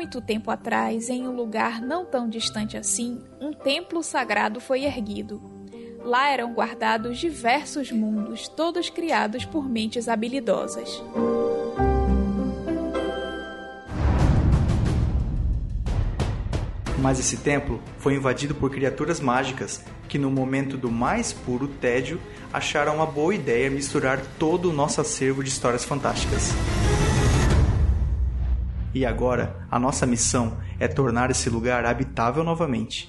muito tempo atrás, em um lugar não tão distante assim, um templo sagrado foi erguido. Lá eram guardados diversos mundos, todos criados por mentes habilidosas. Mas esse templo foi invadido por criaturas mágicas que, no momento do mais puro tédio, acharam uma boa ideia misturar todo o nosso acervo de histórias fantásticas. E agora, a nossa missão é tornar esse lugar habitável novamente.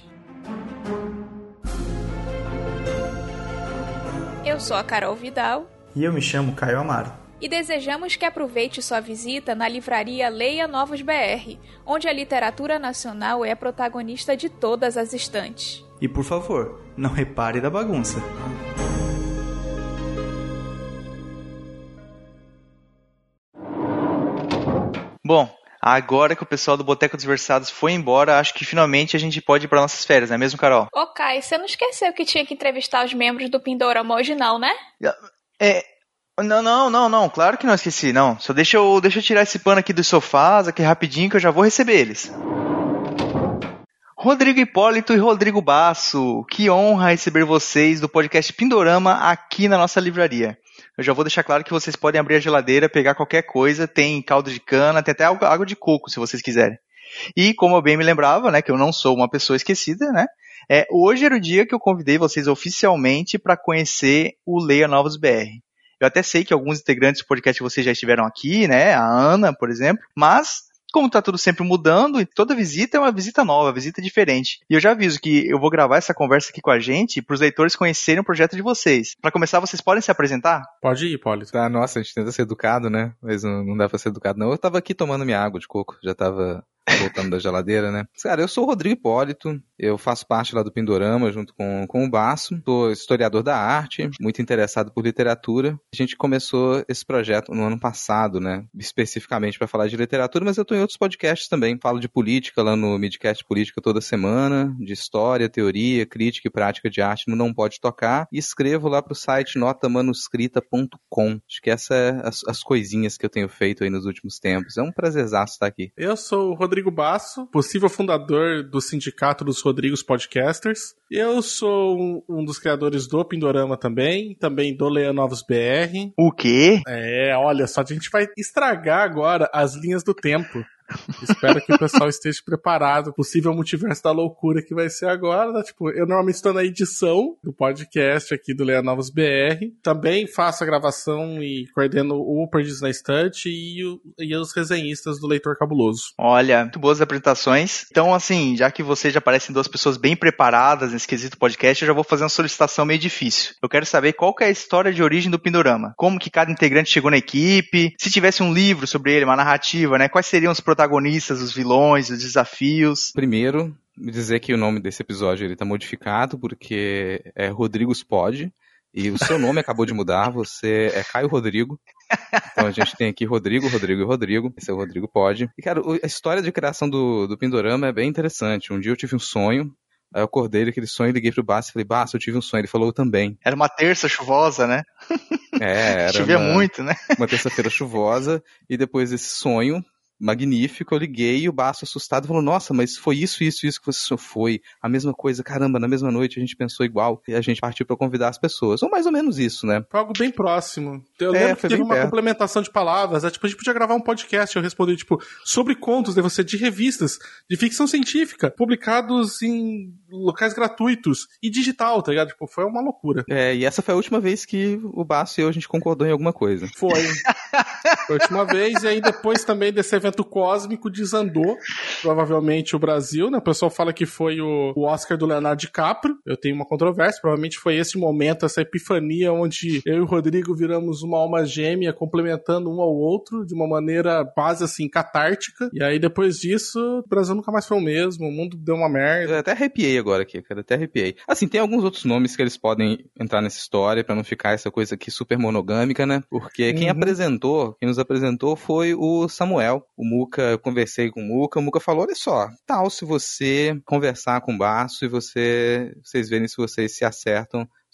Eu sou a Carol Vidal. E eu me chamo Caio Amaro. E desejamos que aproveite sua visita na livraria Leia Novos BR, onde a literatura nacional é a protagonista de todas as estantes. E por favor, não repare da bagunça. Bom, agora que o pessoal do Boteco dos Versados foi embora, acho que finalmente a gente pode ir para nossas férias, não é mesmo, Carol? Ô, Kai, você não esqueceu que tinha que entrevistar os membros do Pindorama hoje não, né? Não, claro que não esqueci, não. Só deixa eu tirar esse pano aqui dos sofás, aqui rapidinho, que eu já vou receber eles. Rodrigo Hipólito e Rodrigo Basso, que honra receber vocês do podcast Pindorama aqui na nossa livraria. Eu já vou deixar claro que vocês podem abrir a geladeira, pegar qualquer coisa, tem caldo de cana, tem até água de coco, se vocês quiserem. E como eu bem me lembrava, né, que eu não sou uma pessoa esquecida, né, hoje era o dia que eu convidei vocês oficialmente para conhecer o Leia Novos BR. Eu até sei que alguns integrantes do podcast vocês já estiveram aqui, né, a Ana, por exemplo, mas como tá tudo sempre mudando, e toda visita é uma visita nova, visita diferente. E eu já aviso que eu vou gravar essa conversa aqui com a gente para os leitores conhecerem o projeto de vocês. Para começar, vocês podem se apresentar? Pode ir, Hipólito. Ah, nossa, a gente tenta ser educado, né? Mas não dá pra ser educado, não. Eu tava aqui tomando minha água de coco, já tava voltando da geladeira, né? Cara, eu sou o Rodrigo Hipólito, eu faço parte lá do Pindorama junto com o Basso, sou historiador da arte, muito interessado por literatura. A gente começou esse projeto no ano passado, né? Especificamente para falar de literatura, mas eu tô em outros podcasts também. Falo de política lá no Midcast Política toda semana, de história, teoria, crítica e prática de arte no Não Pode Tocar, e escrevo lá pro site notamanuscrita.com. Acho que essa é as coisinhas que eu tenho feito aí nos últimos tempos. É um prazerzaço estar aqui. Eu sou o Rodrigo Basso, possível fundador do Sindicato dos Rodrigos Podcasters. Eu sou um dos criadores do Pindorama também do Leia Novos BR. O quê? Olha só, a gente vai estragar agora as linhas do tempo. Espero que o pessoal esteja preparado. Possível multiverso da loucura que vai ser agora, né? Tipo, eu normalmente estou na edição do podcast aqui do Leia Novos BR. Também faço a gravação e coordeno o Perdidos na Estante e os resenhistas do Leitor Cabuloso. Olha, muito boas apresentações. Então, assim, já que vocês já parecem duas pessoas bem preparadas nesse quesito podcast, eu já vou fazer uma solicitação meio difícil. Eu quero saber qual que é a história de origem do Pindorama. Como que cada integrante chegou na equipe. Se tivesse um livro sobre ele, uma narrativa, né? Quais seriam os protagonistas, os vilões, os desafios? Primeiro, dizer que o nome desse episódio ele tá modificado porque é Rodrigos Pod e o seu nome acabou de mudar, você é Caio Rodrigo. Então a gente tem aqui Rodrigo e Rodrigo. Esse é o Rodrigo Pod. E cara, a história de criação do Pindorama é bem interessante. Um dia eu tive um sonho. Aí eu acordei daquele sonho, liguei pro Basso e falei, Basso, eu tive um sonho. Ele falou, eu também. Era uma terça chuvosa, né? Era chovia muito, né? Uma terça-feira chuvosa. E depois desse sonho magnífico, eu liguei e o Basso assustado falou, nossa, mas foi isso que você foi, a mesma coisa, caramba, na mesma noite a gente pensou igual e a gente partiu pra convidar as pessoas, ou mais ou menos isso, né? Foi algo bem próximo. Eu lembro que teve uma complementação de palavras, tipo, a gente podia gravar um podcast, eu respondi, tipo, sobre contos de revistas de ficção científica, publicados em locais gratuitos e digital, tá ligado? Tipo, foi uma loucura. E essa foi a última vez que o Basso e eu, a gente concordou em alguma coisa. Foi a última vez, e aí depois também desse evento cósmico desandou, provavelmente, o Brasil, né? O pessoal fala que foi o Oscar do Leonardo DiCaprio. Eu tenho uma controvérsia, provavelmente foi esse momento, essa epifania onde eu e o Rodrigo viramos uma alma gêmea, complementando um ao outro de uma maneira quase assim, catártica. E aí depois disso, o Brasil nunca mais foi o mesmo, o mundo deu uma merda. Eu até arrepiei agora aqui, cara, até arrepiei. Assim, tem alguns outros nomes que eles podem entrar nessa história pra não ficar essa coisa aqui super monogâmica, né? Porque quem nos apresentou foi o Samuel. O Muca, eu conversei com o Muca falou, olha só, tal se você conversar com o Basso e vocês verem se vocês se acertam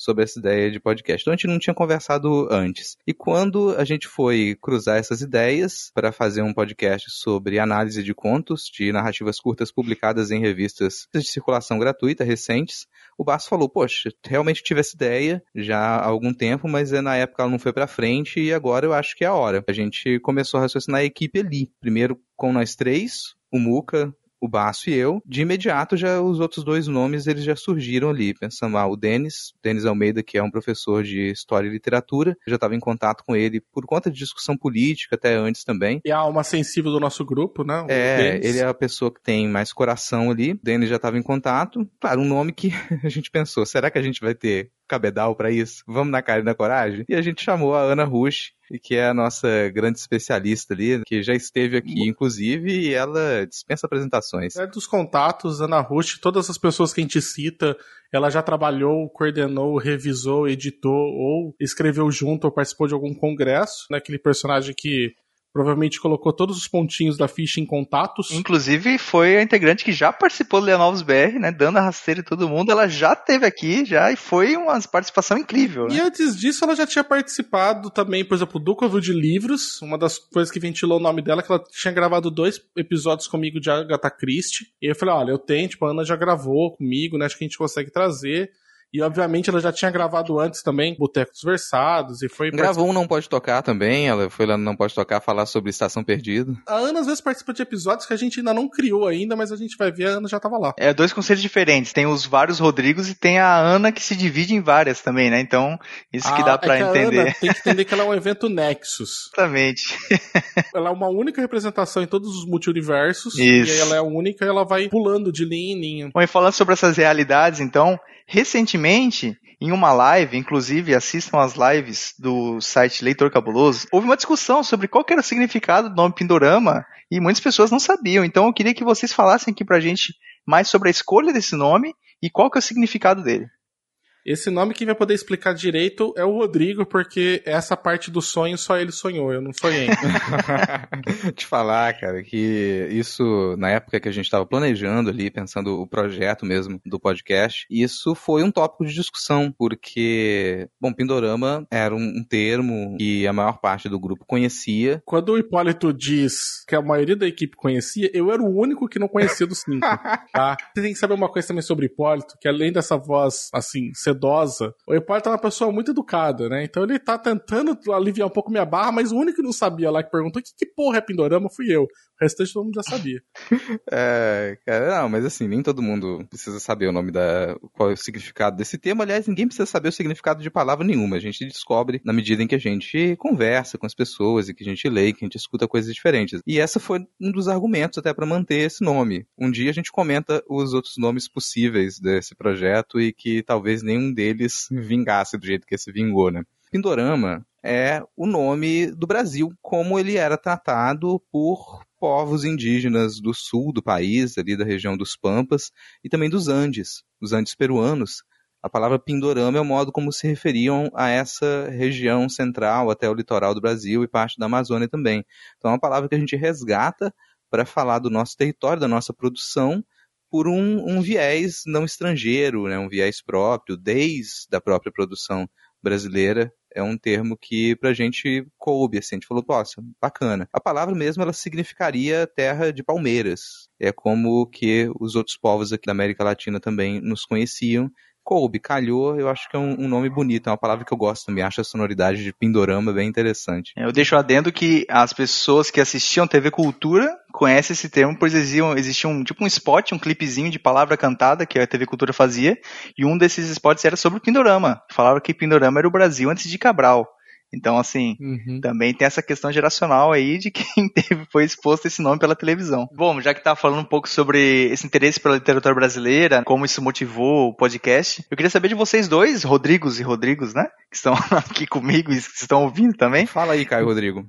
sobre essa ideia de podcast. Então a gente não tinha conversado antes. E quando a gente foi cruzar essas ideias para fazer um podcast sobre análise de contos, de narrativas curtas publicadas em revistas de circulação gratuita recentes, o Basso falou, poxa, realmente tive essa ideia já há algum tempo, mas na época ela não foi pra frente e agora eu acho que é a hora. A gente começou a raciocinar a equipe ali. Primeiro com nós três, o Muca, o Basso e eu. De imediato, já os outros dois nomes eles já surgiram ali. Pensando, o Denis Almeida, que é um professor de História e Literatura. Eu já estava em contato com ele por conta de discussão política, até antes também. E a alma sensível do nosso grupo, né? Ele é a pessoa que tem mais coração ali. O Denis já estava em contato. Claro, um nome que a gente pensou, será que a gente vai ter cabedal para isso? Vamos na cara e na coragem? E a gente chamou a Ana Rusch, que é a nossa grande especialista ali, que já esteve aqui, inclusive, e ela dispensa apresentações. É dos contatos, Ana Rusch, todas as pessoas que a gente cita, ela já trabalhou, coordenou, revisou, editou, ou escreveu junto, ou participou de algum congresso, né? Aquele personagem que provavelmente colocou todos os pontinhos da ficha em contatos. Inclusive, foi a integrante que já participou do Leonovos BR, né? Dando a rasteira em todo mundo. Ela já esteve aqui, e foi uma participação incrível, né? E antes disso, ela já tinha participado também, por exemplo, do Covil de Livros, uma das coisas que ventilou o nome dela, que ela tinha gravado 2 episódios comigo de Agatha Christie. E eu falei, olha, eu tenho, a Ana já gravou comigo, né? Acho que a gente consegue trazer. E, obviamente, ela já tinha gravado antes também Boteco dos Versados e foi... Gravou um Não Pode Tocar também, ela foi lá no Não Pode Tocar falar sobre Estação Perdida. A Ana, às vezes, participa de episódios que a gente ainda não criou ainda, mas a gente vai ver, a Ana já tava lá. 2 conselhos diferentes, tem os vários Rodrigos e tem a Ana que se divide em várias também, né? Então, isso que dá pra entender. A Ana tem que entender que ela é um evento Nexus. Exatamente. Ela é uma única representação em todos os multiversos. Isso. E aí ela é a única e ela vai pulando de linha em linha. Bom, e falando sobre essas realidades, então, recentemente, em uma live, inclusive assistam as lives do site Leitor Cabuloso, houve uma discussão sobre qual que era o significado do nome Pindorama e muitas pessoas não sabiam. Então eu queria que vocês falassem aqui pra gente mais sobre a escolha desse nome e qual que é o significado dele. Esse nome quem vai poder explicar direito é o Rodrigo, porque essa parte do sonho só ele sonhou, eu não sonhei. Te falar, cara, que isso, na época que a gente estava planejando ali, pensando o projeto mesmo do podcast, isso foi um tópico de discussão, porque, bom, Pindorama era um termo que a maior parte do grupo conhecia. Quando o Hipólito diz que a maioria da equipe conhecia, eu era o único que não conhecia dos 5, tá? Você tem que saber uma coisa também sobre Hipólito, que além dessa voz, assim, sedosa, o Hipólito é uma pessoa muito educada, né? Então ele tá tentando aliviar um pouco minha barra, mas o único que não sabia lá, que perguntou que porra é Pindorama, fui eu. O restante todo mundo já sabia. Cara, não, mas assim, nem todo mundo precisa saber o nome qual é o significado desse termo. Aliás, ninguém precisa saber o significado de palavra nenhuma. A gente descobre na medida em que a gente conversa com as pessoas e que a gente lê, que a gente escuta coisas diferentes. E essa foi um dos argumentos até para manter esse nome. Um dia a gente comenta os outros nomes possíveis desse projeto e que talvez nenhum deles vingasse do jeito que esse vingou, né? Pindorama é o nome do Brasil, como ele era tratado por povos indígenas do sul do país, ali da região dos Pampas, e também dos Andes, os Andes peruanos. A palavra Pindorama é o modo como se referiam a essa região central, até o litoral do Brasil e parte da Amazônia também. Então é uma palavra que a gente resgata para falar do nosso território, da nossa produção, por um viés não estrangeiro, né, um viés próprio, desde a própria produção brasileira. É um termo que pra gente coube, assim, a gente falou, nossa, bacana. A palavra mesmo, ela significaria terra de palmeiras. É como que os outros povos aqui da América Latina também nos conheciam. Coube, calhou, eu acho que é um nome bonito, é uma palavra que eu gosto também, acho a sonoridade de Pindorama bem interessante. Eu deixo adendo que as pessoas que assistiam TV Cultura conhecem esse termo, pois existia um spot, um clipezinho de palavra cantada que a TV Cultura fazia, e um desses spots era sobre o Pindorama. Falava que Pindorama era o Brasil antes de Cabral. Então, assim, também tem essa questão geracional aí de quem foi exposto a esse nome pela televisão. Bom, já que tá falando um pouco sobre esse interesse pela literatura brasileira, como isso motivou o podcast, eu queria saber de vocês dois, Rodrigos e Rodrigos, né? Que estão aqui comigo e que estão ouvindo também. Fala aí, Caio Rodrigo.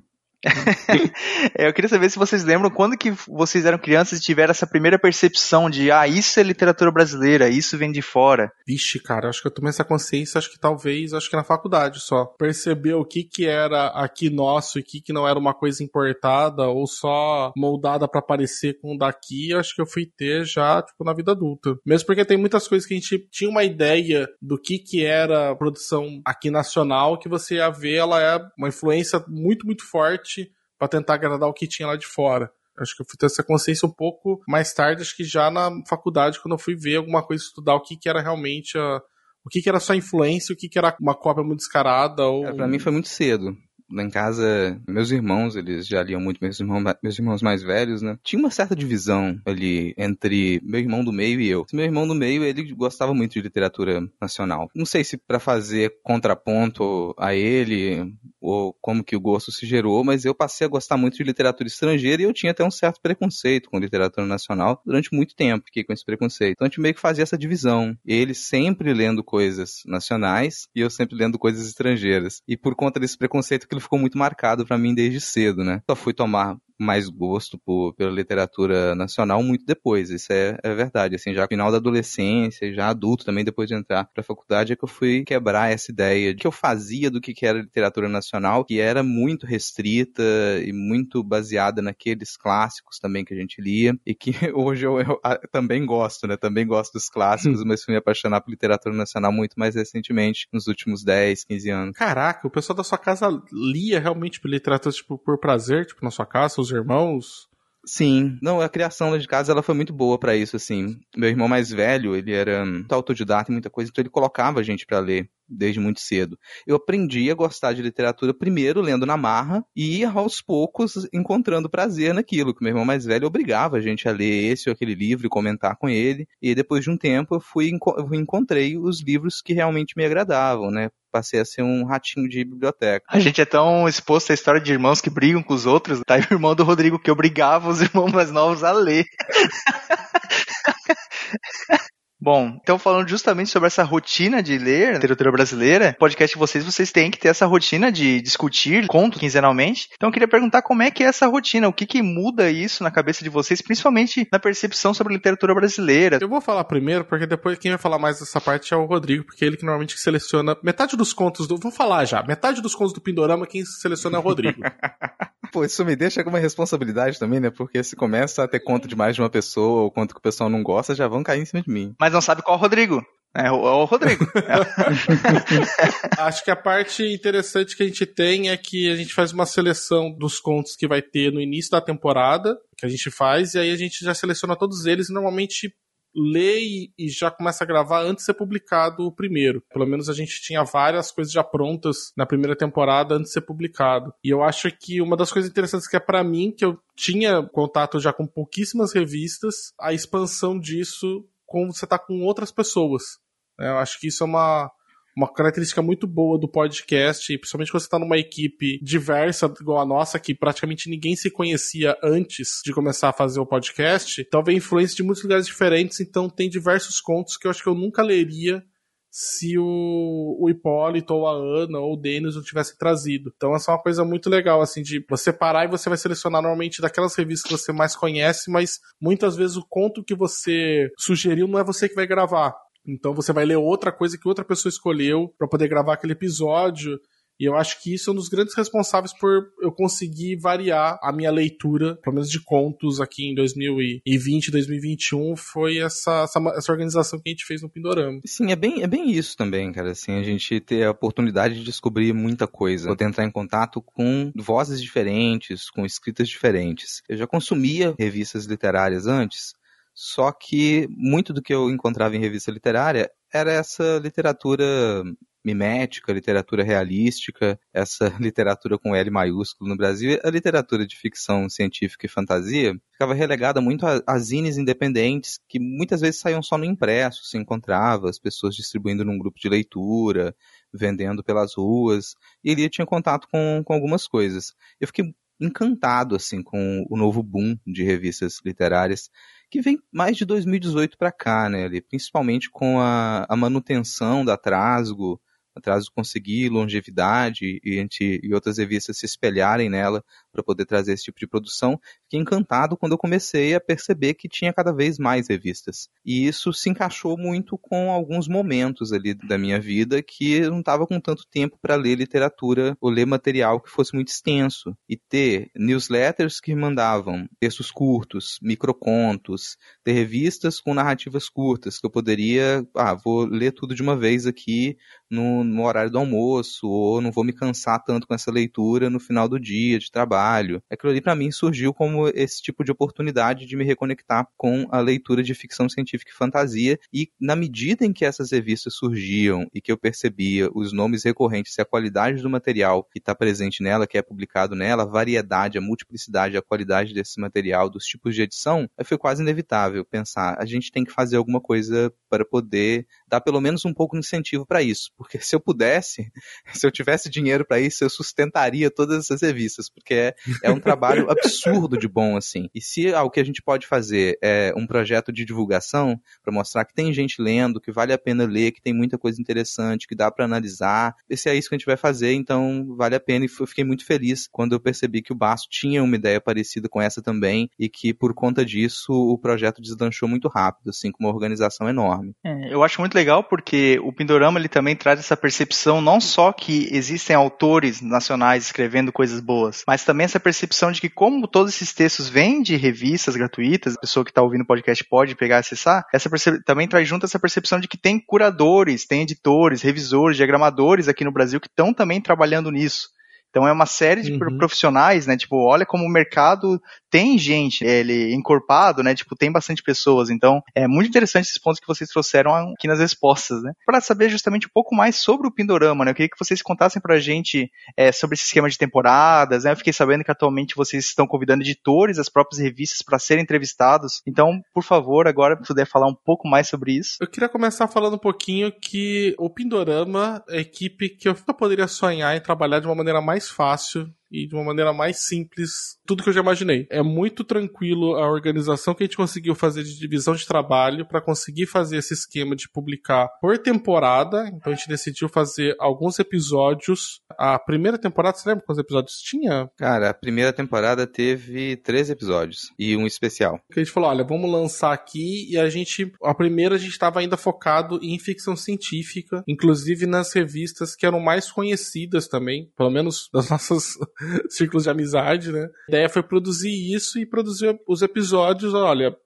Eu queria saber se vocês lembram quando que vocês eram crianças e tiveram essa primeira percepção de, isso é literatura brasileira, isso vem de fora. Vixe, cara, acho que eu tomei essa consciência, acho que na faculdade só. Perceber o que era aqui nosso e o que não era uma coisa importada ou só moldada pra parecer com o daqui, acho que eu fui ter já, tipo, na vida adulta. Mesmo porque tem muitas coisas que a gente tinha uma ideia do que era produção aqui nacional, que você ia ver, ela é uma influência muito, muito forte pra tentar agradar o que tinha lá de fora. Acho que eu fui ter essa consciência um pouco mais tarde, acho que já na faculdade, quando eu fui ver alguma coisa, estudar o que era realmente o que era só influência, o que era uma cópia muito descarada. Pra mim foi muito cedo. Lá em casa, meus irmãos, eles já liam muito, meus irmãos mais velhos, né? Tinha uma certa divisão ali entre meu irmão do meio e eu. Meu irmão do meio, ele gostava muito de literatura nacional. Não sei se pra fazer contraponto a ele, ou como que o gosto se gerou, mas eu passei a gostar muito de literatura estrangeira e eu tinha até um certo preconceito com literatura nacional. Durante muito tempo fiquei com esse preconceito. Então a gente meio que fazia essa divisão. Ele sempre lendo coisas nacionais e eu sempre lendo coisas estrangeiras. E por conta desse preconceito, aquilo ficou muito marcado pra mim desde cedo, né? Só fui tomar mais gosto pela literatura nacional muito depois, isso é verdade, assim, já no final da adolescência, já adulto também, depois de entrar pra faculdade, é que eu fui quebrar essa ideia de que eu fazia do que era literatura nacional, que era muito restrita e muito baseada naqueles clássicos também que a gente lia, e que hoje eu também gosto, né, também gosto dos clássicos, mas fui me apaixonar por literatura nacional muito mais recentemente, nos últimos 10, 15 anos. Caraca, o pessoal da sua casa lia realmente literatura, tipo, por prazer, tipo, na sua casa, seus irmãos? Sim, não, a criação lá de casa, ela foi muito boa pra isso, assim. Meu irmão mais velho, ele era muito autodidata em muita coisa, então ele colocava a gente pra ler desde muito cedo. Eu aprendi a gostar de literatura primeiro lendo na marra e aos poucos encontrando prazer naquilo, que meu irmão mais velho obrigava a gente a ler esse ou aquele livro e comentar com ele, e depois de um tempo eu encontrei os livros que realmente me agradavam, né? Passei a ser um ratinho de biblioteca. A gente é tão exposto à história de irmãos que brigam com os outros, tá? E o irmão do Rodrigo que obrigava os irmãos mais novos a ler. Bom, então falando justamente sobre essa rotina de ler literatura brasileira, no podcast de vocês têm que ter essa rotina de discutir contos quinzenalmente. Então eu queria perguntar como é que é essa rotina, o que muda isso na cabeça de vocês, principalmente na percepção sobre a literatura brasileira. Eu vou falar primeiro, porque depois quem vai falar mais dessa parte é o Rodrigo, porque ele que normalmente seleciona metade dos contos vou falar já, metade dos contos do Pindorama quem seleciona é o Rodrigo. Pô, isso me deixa com uma responsabilidade também, né? Porque se começa a ter conto de mais de uma pessoa, ou conto que o pessoal não gosta, já vão cair em cima de mim. Mas não sabe qual é o Rodrigo. É o Rodrigo. Acho que a parte interessante que a gente tem é que a gente faz uma seleção dos contos que vai ter no início da temporada, que a gente faz, e aí a gente já seleciona todos eles e normalmente lê e já começa a gravar antes de ser publicado o primeiro. Pelo menos a gente tinha várias coisas já prontas na primeira temporada antes de ser publicado. E eu acho que uma das coisas interessantes que é pra mim, que eu tinha contato já com pouquíssimas revistas, a expansão disso quando você tá com outras pessoas. Eu acho que isso é uma característica muito boa do podcast, e principalmente quando você tá numa equipe diversa, igual a nossa, que praticamente ninguém se conhecia antes de começar a fazer o podcast, então vem influência de muitos lugares diferentes, então tem diversos contos que eu acho que eu nunca leria se o Hipólito, ou a Ana, ou o Denis não tivessem trazido. Então essa é uma coisa muito legal, assim, de você parar e você vai selecionar normalmente daquelas revistas que você mais conhece, mas muitas vezes o conto que você sugeriu não é você que vai gravar. Então você vai ler outra coisa que outra pessoa escolheu para poder gravar aquele episódio. E eu acho que isso é um dos grandes responsáveis por eu conseguir variar a minha leitura, pelo menos de contos aqui em 2020, 2021, foi essa organização que a gente fez no Pindorama. Sim, é bem isso também, cara, assim, a gente ter a oportunidade de descobrir muita coisa, poder entrar em contato com vozes diferentes, com escritas diferentes. Eu já consumia revistas literárias antes, só que muito do que eu encontrava em revista literária era essa literatura mimética, literatura realística, essa literatura com L maiúsculo no Brasil. A literatura de ficção científica e fantasia ficava relegada muito a zines independentes, que muitas vezes saíam só no impresso, se encontrava as pessoas distribuindo num grupo de leitura, vendendo pelas ruas, e ali eu tinha contato com algumas coisas. Eu fiquei encantado assim com o novo boom de revistas literárias que vem mais de 2018 para cá, né, ali, principalmente com a manutenção da Trasgo, atrás de conseguir longevidade e outras revistas se espelharem nela para poder trazer esse tipo de produção. Fiquei encantado quando eu comecei a perceber que tinha cada vez mais revistas. E isso se encaixou muito com alguns momentos ali da minha vida que eu não estava com tanto tempo para ler literatura ou ler material que fosse muito extenso. E ter newsletters que mandavam textos curtos, microcontos, ter revistas com narrativas curtas, que eu poderia, vou ler tudo de uma vez aqui no horário do almoço, ou não vou me cansar tanto com essa leitura no final do dia de trabalho. Aquilo ali para mim surgiu como esse tipo de oportunidade de me reconectar com a leitura de ficção científica e fantasia, e na medida em que essas revistas surgiam e que eu percebia os nomes recorrentes e a qualidade do material que está presente nela, que é publicado nela, a variedade, a multiplicidade, a qualidade desse material, dos tipos de edição, foi quase inevitável pensar, a gente tem que fazer alguma coisa para poder dar pelo menos um pouco de incentivo para isso, porque se eu pudesse, se eu tivesse dinheiro para isso, eu sustentaria todas essas revistas, porque é um trabalho absurdo de bom, assim. E se o que a gente pode fazer é um projeto de divulgação, para mostrar que tem gente lendo, que vale a pena ler, que tem muita coisa interessante, que dá para analisar, se é isso que a gente vai fazer, então vale a pena. E eu fiquei muito feliz quando eu percebi que o Basso tinha uma ideia parecida com essa também, e que por conta disso o projeto deslanchou muito rápido, assim, com uma organização enorme. Eu acho muito legal porque o Pindorama ele também traz essa percepção não só que existem autores nacionais escrevendo coisas boas, mas também essa percepção de que como todos esses textos vêm de revistas gratuitas, a pessoa que está ouvindo o podcast pode pegar e acessar, também traz junto essa percepção de que tem curadores, tem editores, revisores, diagramadores aqui no Brasil que estão também trabalhando nisso. Então é uma série de profissionais, né, tipo, olha como o mercado tem gente, ele encorpado, né, tipo, tem bastante pessoas, então é muito interessante esses pontos que vocês trouxeram aqui nas respostas, né. Para saber justamente um pouco mais sobre o Pindorama, né, eu queria que vocês contassem pra gente sobre esse esquema de temporadas, né, eu fiquei sabendo que atualmente vocês estão convidando editores, as próprias revistas para serem entrevistados, então, por favor, agora, se puder falar um pouco mais sobre isso. Eu queria começar falando um pouquinho que o Pindorama é a equipe que eu poderia sonhar em trabalhar de uma maneira mais fácil e de uma maneira mais simples, tudo que eu já imaginei. É muito tranquilo a organização que a gente conseguiu fazer de divisão de trabalho para conseguir fazer esse esquema de publicar por temporada. Então a gente decidiu fazer alguns episódios. A primeira temporada, você lembra quantos episódios tinha? Cara, a primeira temporada teve 13 episódios e um especial. Que a gente falou, olha, vamos lançar aqui, e a primeira a gente estava ainda focado em ficção científica, inclusive nas revistas que eram mais conhecidas também, pelo menos das nossas círculos de amizade, né? A ideia foi produzir isso e produzir os episódios, olha,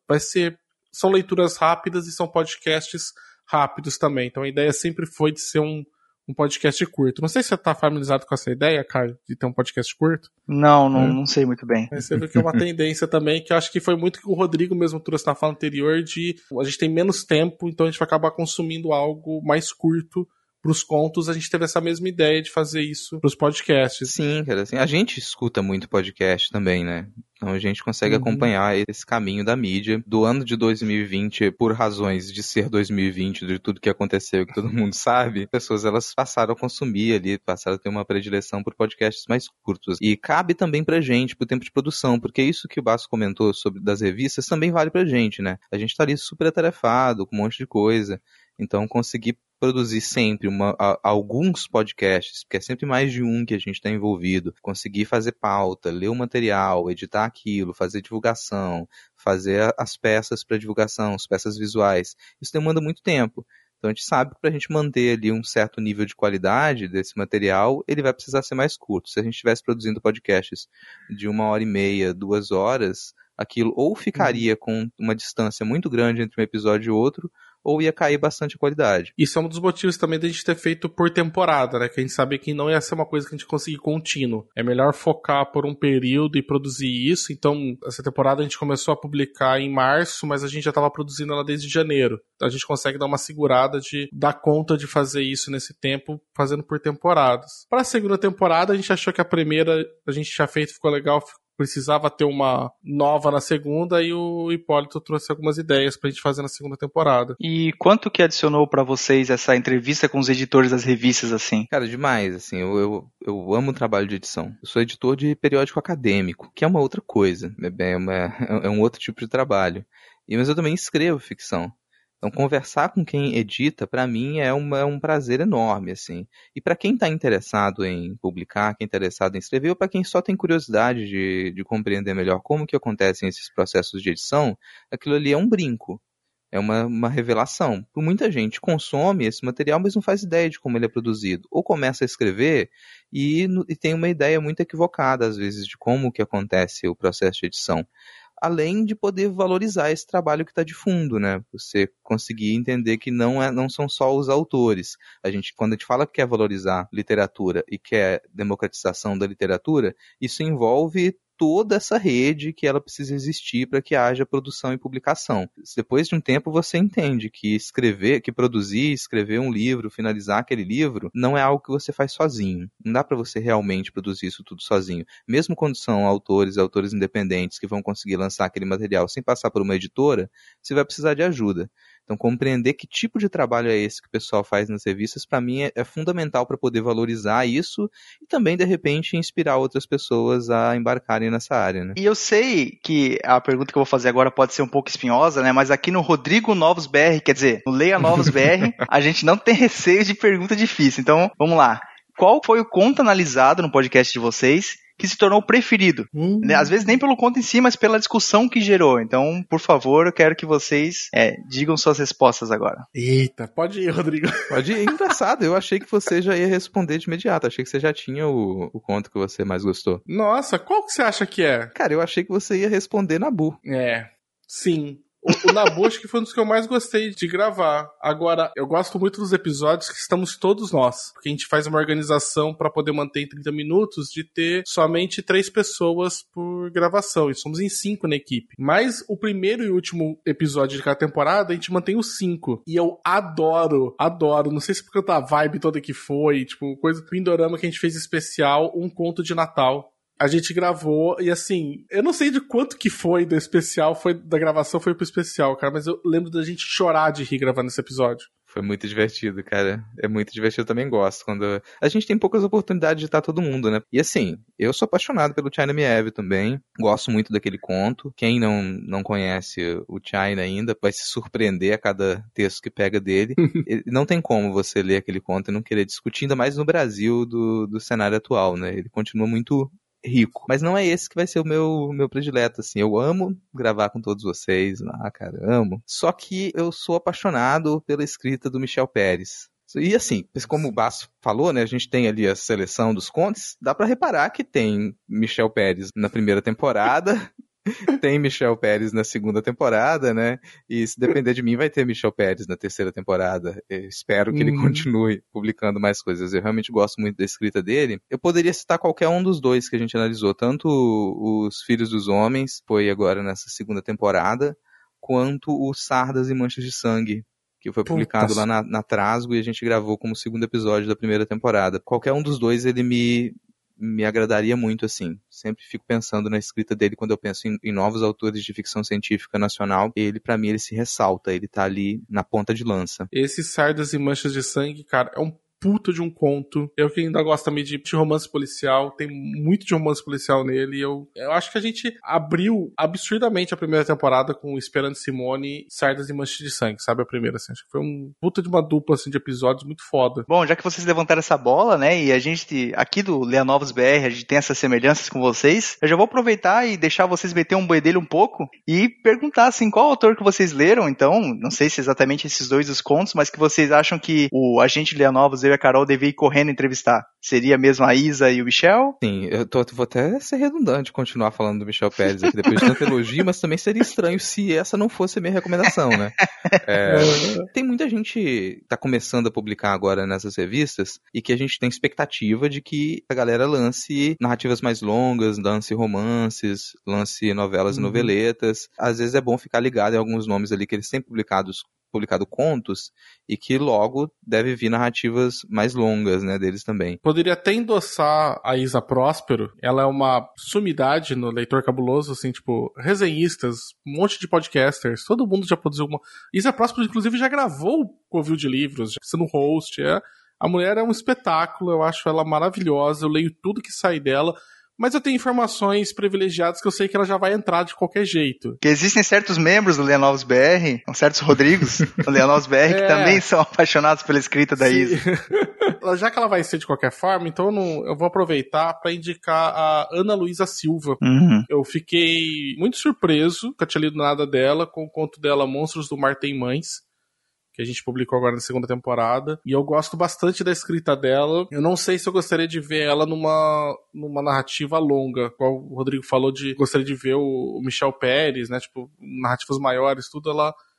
são leituras rápidas e são podcasts rápidos também. Então a ideia sempre foi de ser um podcast curto. Não sei se você tá familiarizado com essa ideia, Caio, de ter um podcast curto. Não sei muito bem. Mas você viu que é uma tendência também, que eu acho que foi muito que o Rodrigo mesmo trouxe na fala anterior, de a gente tem menos tempo, então a gente vai acabar consumindo algo mais curto. Para os contos, a gente teve essa mesma ideia de fazer isso para os podcasts. Sim, cara, assim, a gente escuta muito podcast também, né? Então a gente consegue acompanhar esse caminho da mídia. Do ano de 2020, por razões de ser 2020, de tudo que aconteceu, que todo mundo sabe, pessoas elas passaram a consumir ali, passaram a ter uma predileção por podcasts mais curtos. E cabe também pra gente, pro tempo de produção, porque isso que o Basso comentou sobre das revistas também vale pra gente, né? A gente tá ali super atarefado, com um monte de coisa. Então conseguir produzir sempre alguns podcasts, porque é sempre mais de um que a gente está envolvido, conseguir fazer pauta, ler o material, editar aquilo, fazer divulgação, fazer as peças para divulgação, as peças visuais, isso demanda muito tempo. Então a gente sabe que para a gente manter ali um certo nível de qualidade desse material, ele vai precisar ser mais curto. Se a gente estivesse produzindo podcasts de 1h30, 2 horas, aquilo ou ficaria com uma distância muito grande entre um episódio e outro, ou ia cair bastante a qualidade. Isso é um dos motivos também da gente ter feito por temporada, né? Que a gente sabia que não ia ser uma coisa que a gente conseguir contínuo. É melhor focar por um período e produzir isso. Então, essa temporada a gente começou a publicar em março, mas a gente já estava produzindo ela desde janeiro. Então, a gente consegue dar uma segurada de dar conta de fazer isso nesse tempo, fazendo por temporadas. Para a segunda temporada, a gente achou que a primeira a gente tinha feito, ficou legal, precisava ter uma nova na segunda, e o Hipólito trouxe algumas ideias pra gente fazer na segunda temporada. E quanto que adicionou pra vocês essa entrevista com os editores das revistas, assim? Cara, demais, assim, eu amo o trabalho de edição. Eu sou editor de periódico acadêmico, que é uma outra coisa, é um outro tipo de trabalho. Mas eu também escrevo ficção. Então, conversar com quem edita, para mim, é um prazer enorme, assim. E para quem está interessado em publicar, quem está interessado em escrever, ou para quem só tem curiosidade de compreender melhor como que acontecem esses processos de edição, aquilo ali é um brinco. É uma revelação. Muita gente consome esse material, mas não faz ideia de como ele é produzido. Ou começa a escrever e tem uma ideia muito equivocada, às vezes, de como que acontece o processo de edição. Além de poder valorizar esse trabalho que está de fundo, né? Você conseguir entender que não são só os autores. Quando a gente fala que quer valorizar literatura e quer democratização da literatura, isso envolve toda essa rede que ela precisa existir para que haja produção e publicação. Depois de um tempo você entende que produzir, escrever um livro, finalizar aquele livro, não é algo que você faz sozinho. Não dá para você realmente produzir isso tudo sozinho. Mesmo quando são autores independentes que vão conseguir lançar aquele material sem passar por uma editora, você vai precisar de ajuda. Então, compreender que tipo de trabalho é esse que o pessoal faz nas revistas, para mim, é fundamental para poder valorizar isso e também, de repente, inspirar outras pessoas a embarcarem nessa área, né? E eu sei que a pergunta que eu vou fazer agora pode ser um pouco espinhosa, né? Mas aqui no Rodrigo Novos BR, quer dizer, no Leia Novos BR, a gente não tem receio de pergunta difícil. Então, vamos lá. Qual foi o conto analisado no podcast de vocês que se tornou o preferido? Às vezes nem pelo conto em si, mas pela discussão que gerou. Então, por favor, eu quero que vocês digam suas respostas agora. Eita, pode ir, Rodrigo. Pode ir. Engraçado, eu achei que você já ia responder de imediato. Achei que você já tinha o conto que você mais gostou. Nossa, qual que você acha que é? Cara, eu achei que você ia responder Nabu. Sim. O Nabu acho que foi um dos que eu mais gostei de gravar. Agora, eu gosto muito dos episódios que estamos todos nós. Porque a gente faz uma organização para poder manter em 30 minutos de ter somente 3 pessoas por gravação. E somos em 5 na equipe. Mas o primeiro e último episódio de cada temporada, a gente mantém os 5. E eu adoro. Não sei se por conta da vibe toda que foi. Tipo, coisa Pindorama que a gente fez especial, um conto de Natal. A gente gravou e assim, eu não sei de quanto que foi do especial, da gravação foi pro especial, cara, mas eu lembro da gente chorar de rir gravando esse episódio. Foi muito divertido, cara. É muito divertido, eu também gosto. Quando a gente tem poucas oportunidades de estar todo mundo, né? E assim, eu sou apaixonado pelo China Mieve também. Gosto muito daquele conto. Quem não conhece o China ainda vai se surpreender a cada texto que pega dele. Não tem como você ler aquele conto e não querer discutir, ainda mais no Brasil do cenário atual, né? Ele continua muito rico. Mas não é esse que vai ser o meu predileto, assim. Eu amo gravar com todos vocês lá, cara, amo. Só que eu sou apaixonado pela escrita do Michel Pérez. E assim, como o Basso falou, né, a gente tem ali a seleção dos contos, dá pra reparar que tem Michel Pérez na primeira temporada, tem Michel Pérez na segunda temporada, né? E se depender de mim, vai ter Michel Pérez na terceira temporada. Eu espero que ele continue publicando mais coisas. Eu realmente gosto muito da escrita dele. Eu poderia citar qualquer um dos dois que a gente analisou, tanto Os Filhos dos Homens, foi agora nessa segunda temporada, quanto o Sardas e Manchas de Sangue, que foi publicado lá na Trasgo e a gente gravou como segundo episódio da primeira temporada. Qualquer um dos dois, ele me agradaria muito, assim. Sempre fico pensando na escrita dele quando eu penso em novos autores de ficção científica nacional. Ele, pra mim, ele se ressalta. Ele tá ali na ponta de lança. Esse Sardas e Manchas de Sangue, cara, é um puta de um conto. Eu que ainda gosto também de romance policial, tem muito de romance policial nele. Eu acho que a gente abriu absurdamente a primeira temporada com Esperando Simone, Sardas e Manchas de Sangue, sabe? A primeira, assim. Acho que foi um puta de uma dupla, assim, de episódios muito foda. Bom, já que vocês levantaram essa bola, né, e a gente, aqui do Leia Novos BR, a gente tem essas semelhanças com vocês, eu já vou aproveitar e deixar vocês meter um bedelho um pouco e perguntar, assim, qual autor que vocês leram, então, não sei se exatamente esses dois os contos, mas que vocês acham que o agente Leia Novos, eu e a Carol, devia ir correndo entrevistar. Seria mesmo a Isa e o Michel? Sim, vou até ser redundante continuar falando do Michel Pérez aqui depois de tanto elogio, mas também seria estranho se essa não fosse a minha recomendação, né? Tem muita gente que tá começando a publicar agora nessas revistas e que a gente tem expectativa de que a galera lance narrativas mais longas, lance romances, lance novelas e noveletas. Às vezes é bom ficar ligado em alguns nomes ali que eles têm publicado contos e que logo deve vir narrativas mais longas, né, deles também. Poderia até endossar a Isa Próspero. Ela é uma sumidade no Leitor Cabuloso, assim, tipo, resenhistas, um monte de podcasters, todo mundo já produziu uma... Isa Próspero, inclusive, já gravou o Covil de Livros, já sendo host, A mulher é um espetáculo, eu acho ela maravilhosa, eu leio tudo que sai dela. mas eu tenho informações privilegiadas que eu sei que ela já vai entrar de qualquer jeito. Que existem certos membros do Leia Novos BR, certos Rodrigos do Leia Novos BR, que também são apaixonados pela escrita da Isa. Já que ela vai ser de qualquer forma, então eu vou aproveitar para indicar a Ana Luísa Silva. Eu fiquei muito surpreso, nunca tinha lido nada dela, com o conto dela Monstros do Mar Tem Mães, que a gente publicou agora na segunda temporada, e eu gosto bastante da escrita dela. Eu não sei se eu gostaria de ver ela numa narrativa longa, qual o Rodrigo falou de gostaria de ver o Michel Pérez, né, tipo, narrativas maiores, tudo.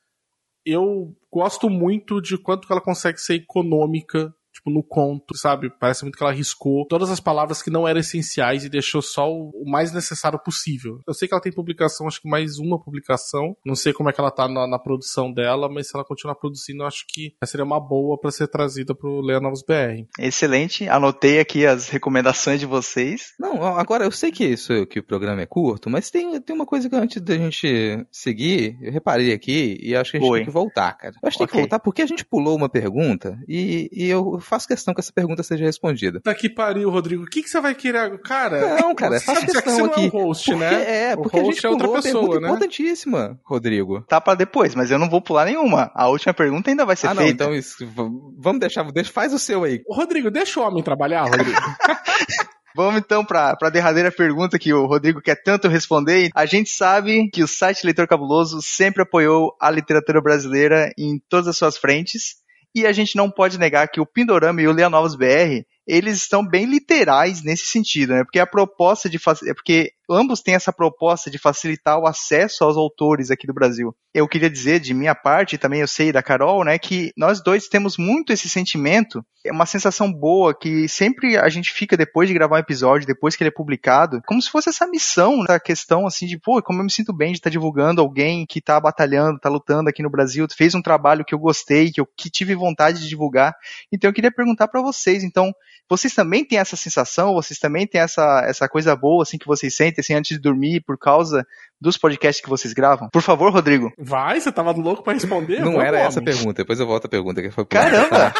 Eu gosto muito de quanto que ela consegue ser econômica, tipo, no conto, sabe? Parece muito que ela arriscou todas as palavras que não eram essenciais e deixou só o mais necessário possível. Eu sei que ela tem publicação, acho que mais uma publicação. Não sei como é que ela tá na produção dela, mas se ela continuar produzindo, eu acho que seria uma boa pra ser trazida pro Leia Novos BR. Excelente. Anotei aqui as recomendações de vocês. Não, agora eu sei que o programa é curto, mas tem uma coisa que antes da gente seguir, eu reparei aqui e acho que a gente tem que voltar, cara. Eu acho que tem que voltar porque a gente pulou uma pergunta e eu faço questão que essa pergunta seja respondida. Tá que pariu, Rodrigo. O que você vai querer? Cara, não, cara, faço questão aqui. Não é o host, né? Porque a gente pulou uma pergunta importantíssima, Rodrigo. Tá pra depois, mas eu não vou pular nenhuma. A última pergunta ainda vai ser feita. Não, então isso, vamos deixar, faz o seu aí. Rodrigo, deixa o homem trabalhar, Rodrigo. Vamos então para a derradeira pergunta que o Rodrigo quer tanto responder. A gente sabe que o site Leitor Cabuloso sempre apoiou a literatura brasileira em todas as suas frentes. E a gente não pode negar que o Pindorama e o Leia Novos BR, eles estão bem literais nesse sentido, né? Porque a proposta porque ambos têm essa proposta de facilitar o acesso aos autores aqui do Brasil. Eu queria dizer, de minha parte, e também eu sei da Carol, né, que nós dois temos muito esse sentimento, é uma sensação boa que sempre a gente fica depois de gravar um episódio, depois que ele é publicado, como se fosse essa missão, essa questão assim de, como eu me sinto bem de estar divulgando alguém que está batalhando, está lutando aqui no Brasil, fez um trabalho que eu gostei, que tive vontade de divulgar. Então eu queria perguntar para vocês, então, vocês também têm essa sensação, vocês também têm essa coisa boa assim que vocês sentem assim, antes de dormir por causa dos podcasts que vocês gravam? Por favor, Rodrigo. Vai, você tava louco pra responder? Não era essa a pergunta, depois eu volto a pergunta que foi. Caramba!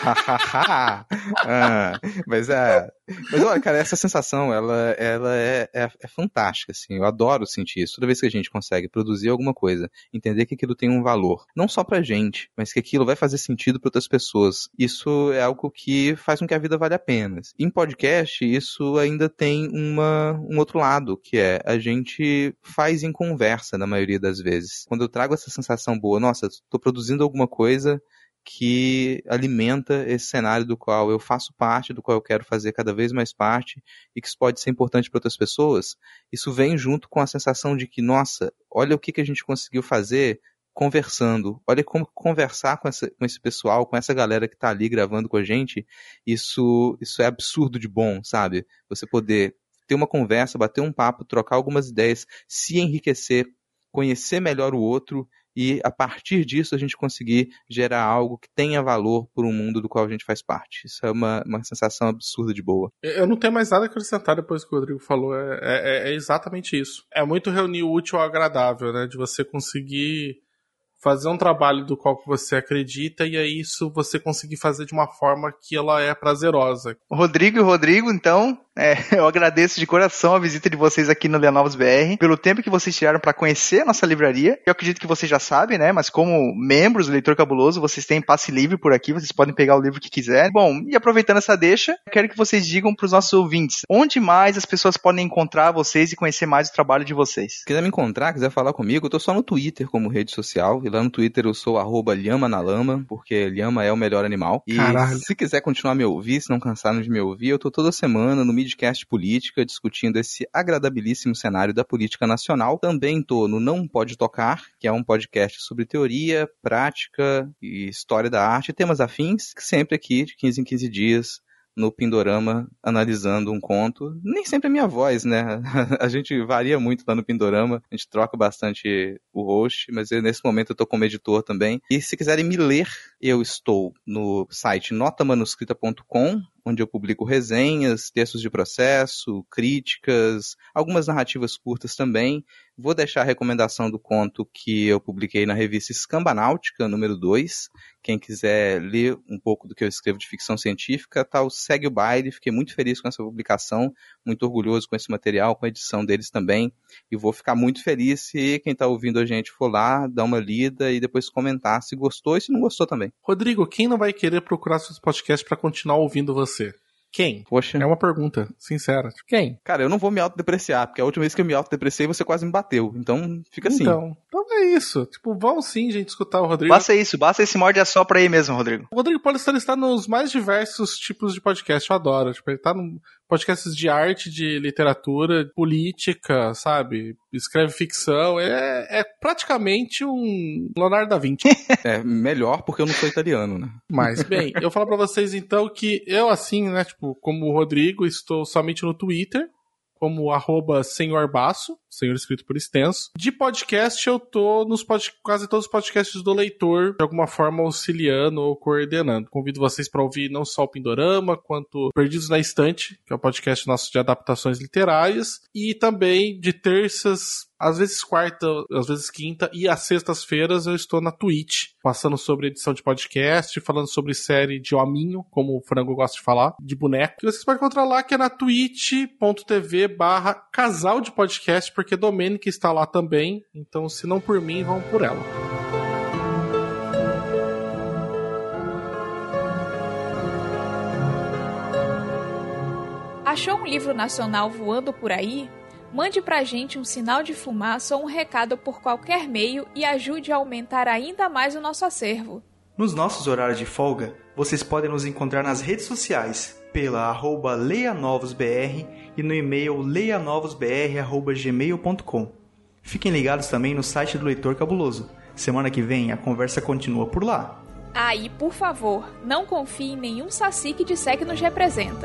Mas olha, cara, essa sensação, ela é fantástica, assim, eu adoro sentir isso. Toda vez que a gente consegue produzir alguma coisa, entender que aquilo tem um valor, não só pra gente, mas que aquilo vai fazer sentido pra outras pessoas. Isso é algo que faz com que a vida valha a pena. Em podcast, isso ainda tem um outro lado, que é a gente faz em conversa na maioria das vezes. Quando eu trago essa sensação boa, nossa, estou produzindo alguma coisa que alimenta esse cenário do qual eu faço parte, do qual eu quero fazer cada vez mais parte e que isso pode ser importante para outras pessoas, isso vem junto com a sensação de que, nossa, olha o que a gente conseguiu fazer conversando, olha como conversar com esse pessoal, com essa galera que tá ali gravando com a gente, isso é absurdo de bom, sabe? Você poder ter uma conversa, bater um papo, trocar algumas ideias, se enriquecer, conhecer melhor o outro e, a partir disso, a gente conseguir gerar algo que tenha valor para o mundo do qual a gente faz parte. Isso é uma sensação absurda de boa. Eu não tenho mais nada a acrescentar depois que o Rodrigo falou. É exatamente isso. É muito reunir o útil ao agradável, né? De você conseguir fazer um trabalho do qual você acredita e aí isso você conseguir fazer de uma forma que ela é prazerosa. Rodrigo, então, eu agradeço de coração a visita de vocês aqui no Leia Novos BR, pelo tempo que vocês tiraram para conhecer a nossa livraria. Eu acredito que vocês já sabem, né? Mas como membros do Leitor Cabuloso, vocês têm passe livre por aqui, vocês podem pegar o livro que quiserem. Bom, e aproveitando essa deixa, quero que vocês digam para os nossos ouvintes, onde mais as pessoas podem encontrar vocês e conhecer mais o trabalho de vocês? Se quiser me encontrar, quiser falar comigo, eu tô só no Twitter como rede social, e lá no Twitter eu sou @lhamanalama, porque lhama é o melhor animal. E caralho, se quiser continuar a me ouvir, se não cansaram de me ouvir, eu tô toda semana no Midcast Política, discutindo esse agradabilíssimo cenário da política nacional. Também tô no Não Pode Tocar, que é um podcast sobre teoria, prática e história da arte, temas afins, sempre aqui, de 15 em 15 dias, no Pindorama, analisando um conto. Nem sempre é minha voz, né? A gente varia muito lá no Pindorama, a gente troca bastante o host, mas nesse momento eu tô como editor também. E se quiserem me ler, eu estou no site notamanuscrita.com, onde eu publico resenhas, textos de processo, críticas, algumas narrativas curtas também. Vou deixar a recomendação do conto que eu publiquei na revista Escambanáutica, número 2. Quem quiser ler um pouco do que eu escrevo de ficção científica, tá o Segue o Baile. Fiquei muito feliz com essa publicação, muito orgulhoso com esse material, com a edição deles também. E vou ficar muito feliz se quem está ouvindo a gente for lá, dar uma lida e depois comentar se gostou e se não gostou também. Rodrigo, quem não vai querer procurar seus podcasts para continuar ouvindo você? Quem? Poxa. É uma pergunta sincera. Quem? Cara, eu não vou me autodepreciar, porque a última vez que eu me autodepreciei você quase me bateu. Então, fica assim. Então é isso. Tipo, vão sim, gente, escutar o Rodrigo. Basta isso, basta esse morde a sopra aí mesmo, Rodrigo. O Rodrigo Paulistano está nos mais diversos tipos de podcast, eu adoro. Tipo, ele tá no podcasts de arte, de literatura, política, sabe? Escreve ficção. É praticamente um Leonardo da Vinci. É melhor porque eu não sou italiano, né? Mas, bem, eu vou falar pra vocês então que eu, assim, né, tipo, como o Rodrigo, estou somente no Twitter, como @senhorbasso, senhor escrito por extenso. De podcast, eu tô nos quase todos os podcasts do Leitor, de alguma forma auxiliando ou coordenando. Convido vocês para ouvir não só o Pindorama, quanto Perdidos na Estante, que é o podcast nosso de adaptações literárias, e também de terças, às vezes quarta, às vezes quinta, e às sextas-feiras eu estou na Twitch, passando sobre edição de podcast, falando sobre série de hominho, como o Frango gosta de falar, de boneco. E vocês podem encontrar lá, que é na twitch.tv/casal de podcast, porque Domênica está lá também, então se não por mim, vão por ela. Achou um livro nacional voando por aí? Mande pra gente um sinal de fumaça ou um recado por qualquer meio e ajude a aumentar ainda mais o nosso acervo. Nos nossos horários de folga, vocês podem nos encontrar nas redes sociais pela @leianovosbr e no e-mail leianovosbr@gmail.com. Fiquem ligados também no site do Leitor Cabuloso. Semana que vem a conversa continua por lá. Ah, e por favor, não confie em nenhum saci que disser que nos representa.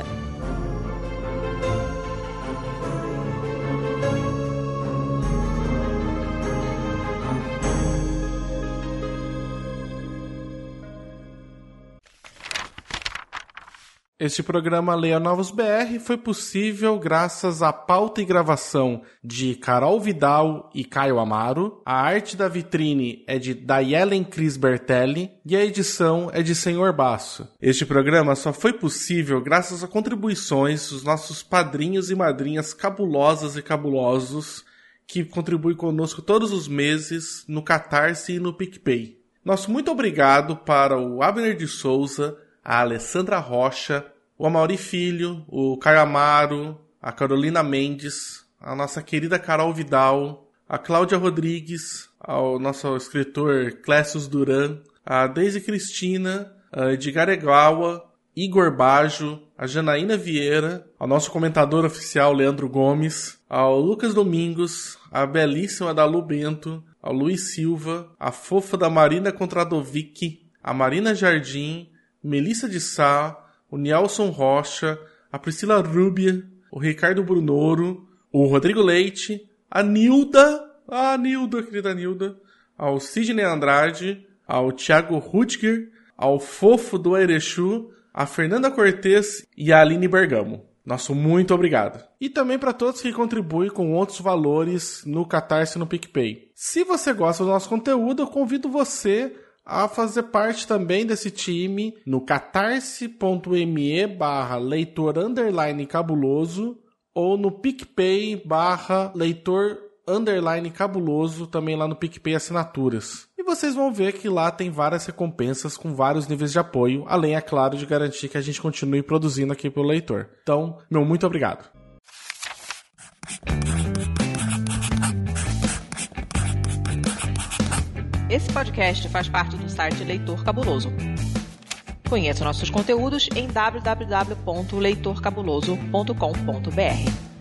Este programa Leia Novos BR foi possível graças à pauta e gravação de Carol Vidal e Caio Amaro, a arte da vitrine é de Dayelen Cris Bertelli e a edição é de Senhor Basso. Este programa só foi possível graças a contribuições dos nossos padrinhos e madrinhas cabulosas e cabulosos que contribuem conosco todos os meses no Catarse e no PicPay. Nosso muito obrigado para o Abner de Souza, a Alessandra Rocha, o Amaury Filho, o Caio Amaro, a Carolina Mendes, a nossa querida Carol Vidal, a Cláudia Rodrigues, ao nosso escritor Clécius Duran, a Deise Cristina, a Edgar Egawa, Igor Bajo, a Janaína Vieira, ao nosso comentador oficial Leandro Gomes, ao Lucas Domingos, a belíssima Dalu Bento, ao Luiz Silva, a fofa da Marina Kontradovic, a Marina Jardim, Melissa de Sá, o Nelson Rocha, a Priscila Rubia, o Ricardo Brunoro, o Rodrigo Leite, a Nilda, querida Nilda, ao Sidney Andrade, ao Thiago Rutger, ao Fofo do Erechu, a Fernanda Cortez e a Aline Bergamo. Nosso muito obrigado. E também para todos que contribuem com outros valores no Catarse e no PicPay. Se você gosta do nosso conteúdo, eu convido você a fazer parte também desse time no catarse.me/leitor_cabuloso ou no PicPay/leitor_cabuloso, também lá no PicPay Assinaturas. E vocês vão ver que lá tem várias recompensas com vários níveis de apoio, além, é claro, de garantir que a gente continue produzindo aqui pelo Leitor. Então, meu muito obrigado. Esse podcast faz parte do site Leitor Cabuloso. Conheça nossos conteúdos em www.leitorcabuloso.com.br.